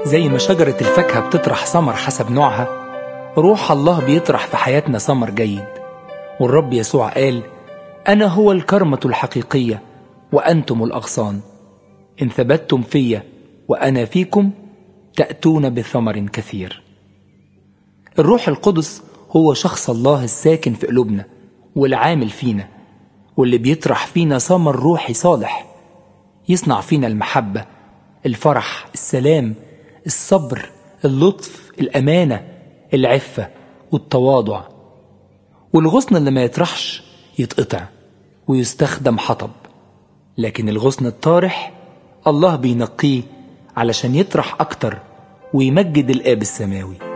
زي ما شجرة الفاكهة بتطرح ثمر حسب نوعها، روح الله بيطرح في حياتنا ثمر جيد. والرب يسوع قال: أنا هو الكرمة الحقيقية وأنتم الأغصان، إن ثبتتم في وأنا فيكم تأتون بثمر كثير. الروح القدس هو شخص الله الساكن في قلوبنا والعامل فينا، واللي بيطرح فينا ثمر روحي صالح يصنع فينا المحبة، الفرح، السلام، الصبر، اللطف، الأمانة، العفة والتواضع. والغصن اللي ما يطرحش يتقطع ويستخدم حطب، لكن الغصن الطارح الله بينقيه علشان يطرح أكتر ويمجد الآب السماوي.